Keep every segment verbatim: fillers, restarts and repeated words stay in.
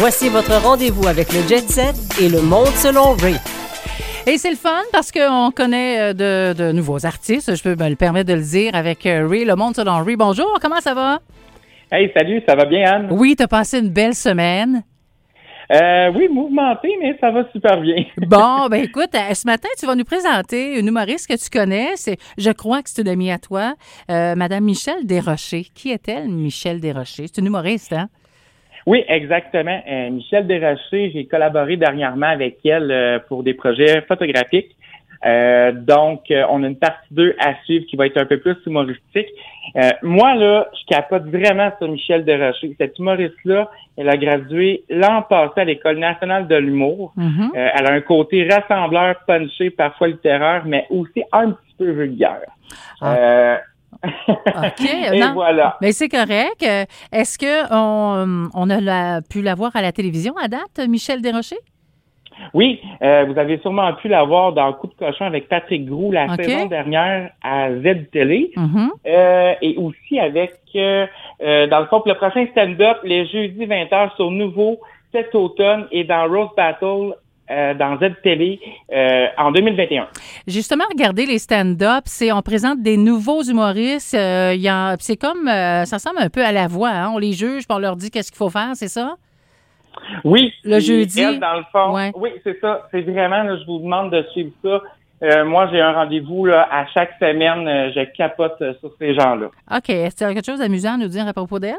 Voici votre rendez-vous avec le Jet Set et le monde selon Ray. Et c'est le fun parce qu'on connaît de, de nouveaux artistes, je peux me le permettre de le dire, avec Ray, le monde selon Ray. Bonjour, comment ça va? Hey, salut, ça va bien, Anne? Oui, t'as passé une belle semaine. Euh, oui, mouvementé, mais ça va super bien. Bon, ben écoute, ce matin, tu vas nous présenter une humoriste que tu connais. C'est, je crois que c'est une amie à toi, euh, Madame Michel Desrochers. Qui est-elle, Michel Desrochers? C'est une humoriste, hein? Oui, exactement. Euh, Michel Desrochers, j'ai collaboré dernièrement avec elle euh, pour des projets photographiques. Euh, donc, euh, on a une partie deux à suivre qui va être un peu plus humoristique. Euh, moi, là, je capote vraiment sur Michel Desrochers. Cette humoriste-là, elle a gradué l'an passé à l'École nationale de l'humour. Mm-hmm. Euh, elle a un côté rassembleur, punché, parfois littéraire, mais aussi un petit peu vulgaire. Ah. Euh, OK. Et non, voilà. Mais c'est correct. Est-ce qu'on on a la, pu la voir à la télévision à date, Michel Desrochers? Oui, euh, vous avez sûrement pu la voir dans Coup de cochon avec Patrick Groux la okay. saison dernière à Z-Télé. Mm-hmm. Euh, et aussi avec, euh, euh, dans le fond, le prochain stand-up, les jeudis vingt heures sur Nouveau cet automne et dans Rose Battle euh, dans Z-Télé euh, en deux mille vingt et un. Justement, regardez les stand-up, c'est on présente des nouveaux humoristes. Euh, y a, c'est comme, euh, ça ressemble un peu à La Voix. Hein? On les juge, puis on leur dit qu'est-ce qu'il faut faire, c'est ça? Oui. Le jeudi. Elle, dans le fond. Ouais. Oui, c'est ça. C'est vraiment, là, je vous demande de suivre ça. Euh, moi, j'ai un rendez-vous là, à chaque semaine. Euh, je capote euh, sur ces gens-là. OK. Est-ce que tu as quelque chose d'amusant à nous dire à propos d'elle?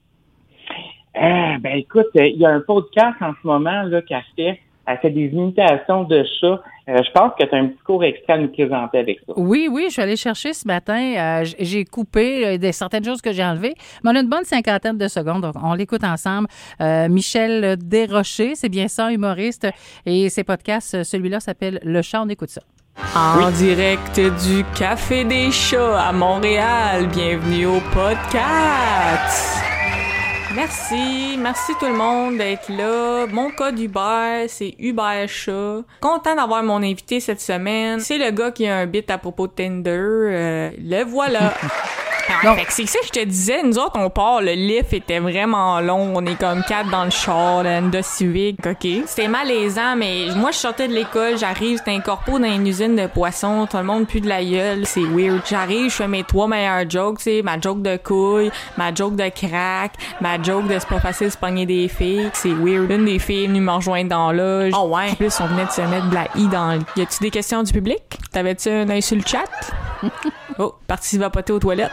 Euh, ben écoute, il euh, y a un podcast en ce moment là qu'elle fait. Elle fait des imitations de chats. Euh, je pense que tu as un petit court extrait à nous présenter avec ça. Oui, oui, je suis allée chercher ce matin. Euh, j'ai coupé euh, des, certaines choses que j'ai enlevées, mais on a une bonne cinquantaine de secondes, donc on l'écoute ensemble. Euh, Michel Desrochers, c'est bien ça, humoriste, et ses podcasts, celui-là s'appelle Le Chat, on écoute ça. En oui. direct du Café des Chats à Montréal, bienvenue au podcast! Merci, merci tout le monde d'être là. Mon code Uber, c'est Uber Chat. Content d'avoir mon invité cette semaine. C'est le gars qui a un bit à propos de Tinder. Euh, le voilà. Ouais, fait que c'est ça que je te disais, nous autres, on part, le lift était vraiment long, on est comme quatre dans le char, le Honda Civic, OK. C'était malaisant, mais moi, je sortais de l'école, j'arrive, c'était un corpo dans une usine de poissons, tout le monde pue de la gueule, c'est weird. J'arrive, je fais mes trois meilleures jokes, tu sais, ma joke de couille, ma joke de crack, ma joke de c'est pas facile de se pogner des filles, c'est weird. Une des filles est venue me rejoindre dans l'âge. Oh ouais. En plus, on venait de se mettre de la i dans le... Y a-tu des questions du public? T'avais-tu un œil sur le chat? Oh, parti vapoter aux toilettes.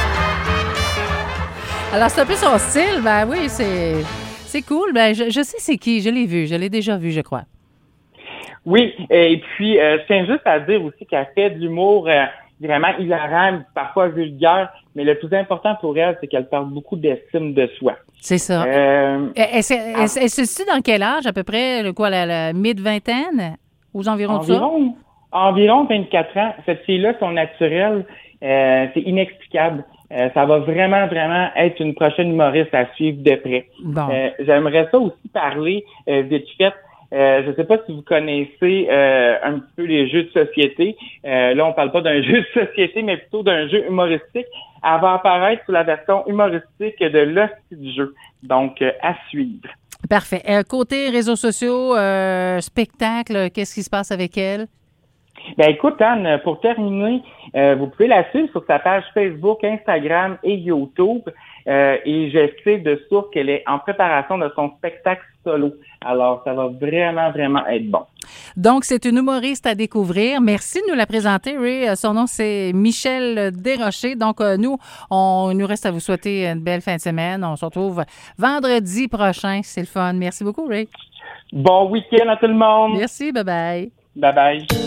Alors, c'est un peu son style. Ben oui, c'est, c'est cool. Ben, je, je sais c'est qui. Je l'ai vu. Je l'ai déjà vu, je crois. Oui. Et puis, euh, je tiens juste à dire aussi qu'elle fait de l'humour euh, vraiment hilarant, parfois vulgaire. Mais le plus important pour elle, c'est qu'elle parle beaucoup d'estime de soi. C'est ça. Euh, elle se situe dans quel âge, à peu près? Le, quoi, la, la mid-vingtaine? Aux environs environ, de ça? Environ vingt-quatre ans. Cette fille-là, son naturel, euh, c'est inexplicable. Euh, ça va vraiment, vraiment être une prochaine humoriste à suivre de près. Bon. Euh, j'aimerais ça aussi parler euh, vite fait. Euh, je ne sais pas si vous connaissez euh, un petit peu les jeux de société. Euh, là, on parle pas d'un jeu de société, mais plutôt d'un jeu humoristique. Elle va apparaître sous la version humoristique de l'hostie du jeu. Donc, euh, à suivre. Parfait. Euh, côté réseaux sociaux, euh, spectacle, qu'est-ce qui se passe avec elle? Ben écoute, Anne, pour terminer, euh, vous pouvez la suivre sur sa page Facebook, Instagram et YouTube. Euh, et je sais de source qu'elle est en préparation de son spectacle solo. Alors, ça va vraiment, vraiment être bon. Donc, c'est une humoriste à découvrir. Merci de nous la présenter, Ray. Son nom, c'est Michel Desrochers. Donc, euh, nous, on nous reste à vous souhaiter une belle fin de semaine. On se retrouve vendredi prochain. C'est le fun. Merci beaucoup, Ray. Bon week-end à tout le monde. Merci. Bye-bye. Bye-bye.